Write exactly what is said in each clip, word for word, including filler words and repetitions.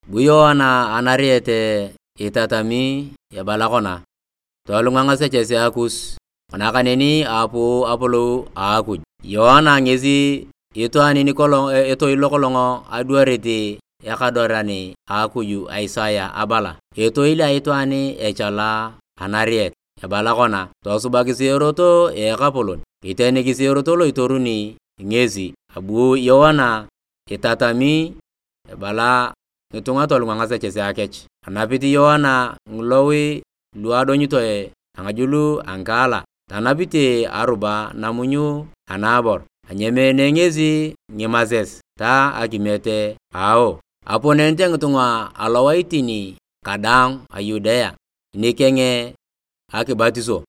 Buyoana anariete itatami ya balakona. Tolunga ngase chese akus. Manakaneni apu apolo akuj. Yohana ngezi ito anini kolong ito ilo kolongo aduarete yakadorani akuju Isaiah abala. Ito ila ito ani echala anariet ya balakona. Tosuba kisioroto e kapolon. Itene kisioroto lo itoruni ngezi. Abu Yohana itatami ya bala ngitunga tolunga ngase chese akech. Anapiti Yohana ngulowi luado nyito e angajulu angkala. Tanapiti aruba namunyu anabor. Anyeme nengezi ngimazes ta akimete ao. Aponente ngitunga alawaitini kadang ayudea. Nikenge akibatiso.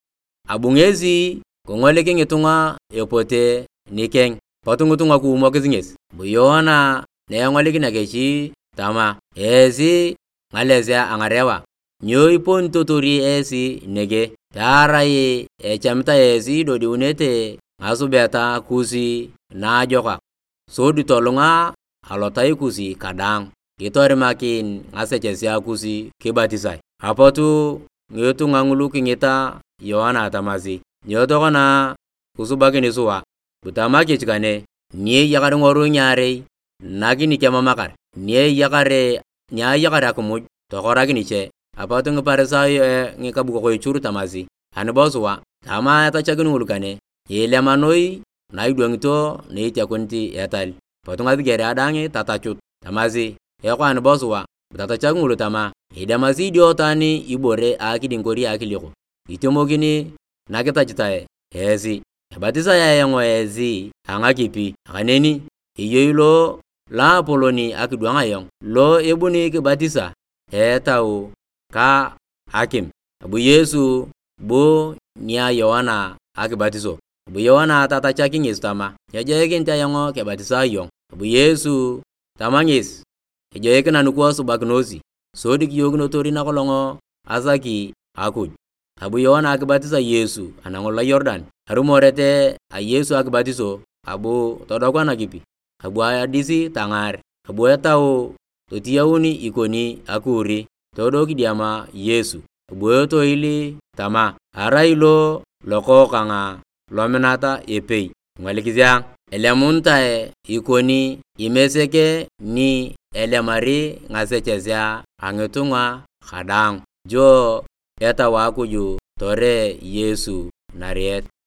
Abungezi kongoleke ngitunga yopote nikeng. Patu ngitunga kuumokizingesi. Bu Yohana neyangoleki nakeshi tama. Ezi ngalezea angarewa. Nyo ipon tuturi ezi nege. Tarai echamita ezi dodi unete ngasubeta kusi na joka. So di tolunga alotai kusi kadang. Itori makin ngasechesia kusi kibatisai. Apotu ngitu nganguluki ngita Yohana atamazi. Nyoto kona kusubaki nisuwa. Butamaki chikane. Nye yakari ngoru nyare. Naki ni kema makar. Nye yakare nya yakare akumuj. Tokoraki niche. Apotu ngiparisayo e ngikabuko koi churu tamazi. Anibosuwa. Tama yata chakini ngulukane. Ile manoi na idwangito na iti akunti yatali. Potu ngati gere adangi tatachut. Tamazi. Eko anibosuwa. Butatachaku ngulu tama. Ida mazi idiotani ibore akidingori akiliko. Itomokini nakita chitae. Ezi. Batisa ya yango ezi. Angakipi. Akaneni. Iyo ilo la poloni akiduanga yong. Lo ebuni kibatisa. Etau ka hakim. Bu Yesu bu nia Yohana akibatiso. Bu Yohana tatachaki ngis tama. Yajayekin ta yango kibatisa yong. Bu Yesu tamangis. Yajayekin anukuwa subagnosi. Sodik yogno tori na kolongo azaki akuj. Abu Yohana akibatisa Yesu anangola Yordan. Harumorete a Yesu akibatiso. Abu todokwa na kipi. Abu ayadisi tangar. Abu yatao totiyauni ikoni akuri. Todoki diama Yesu. Abu yoto ili tama. Arailo loko kanga lomenata epei. Ngalikizia elemunta e ikoni imeseke ni elemari ngasechezea angetunga khadang. Jo eta wakuju tore Yesu nariet.